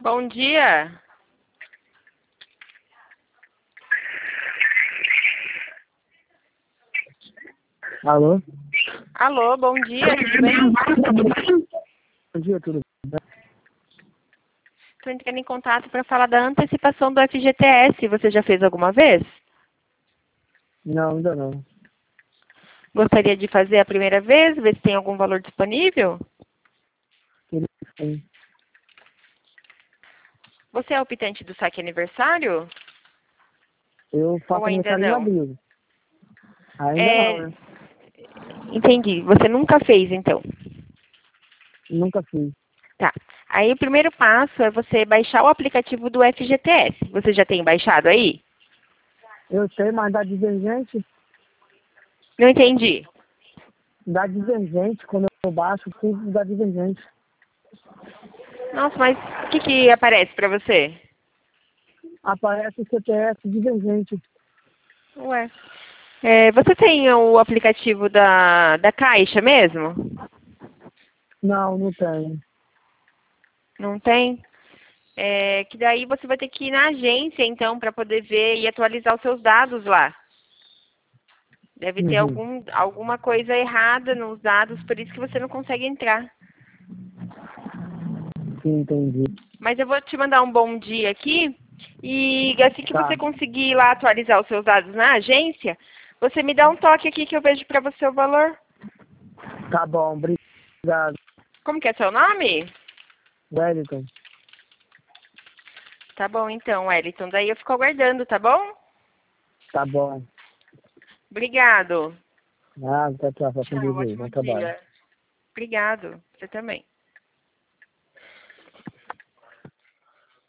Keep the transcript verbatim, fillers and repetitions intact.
Bom dia. Alô? Alô, bom dia, tudo bem? Bom dia, tudo bem? Estou entrando em contato para falar da antecipação do F G T S. Você já fez alguma vez? Não, ainda não. Gostaria de fazer a primeira vez, ver se tem algum valor disponível? Sim. Você é optante do saque aniversário? Eu faço Ou ainda aniversário em não? abril. Ainda É... não, né? Entendi. Você nunca fez, então? Nunca fiz. Tá. Aí o primeiro passo é você baixar o aplicativo do F G T S. Você já tem baixado aí? Eu sei, mas dá divergente. Não entendi. Dá divergente. Quando eu baixo, tudo dá divergente. Nossa, mas o que que aparece para você? Aparece o C P F divergente. Ué. É, você tem o aplicativo da, da Caixa mesmo? Não, não tem. Não tem? É, que daí você vai ter que ir na agência, então, para poder ver e atualizar os seus dados lá. Deve ter Uhum. algum, alguma coisa errada nos dados, por isso que você não consegue entrar. Sim, entendi. Mas eu vou te mandar um bom dia aqui. E assim que Tá. você conseguir ir lá atualizar os seus dados na agência, você me dá um toque aqui que eu vejo para você o valor. Tá bom, obrigado. Como que é seu nome? Wellington. Tá bom, então, Wellington. Daí eu fico aguardando, tá bom? Tá bom. Obrigado. Ah, tchau, tchau. Fica com Tchau, Deus aí. Bom ótimo trabalho. dia. Obrigado. Você também.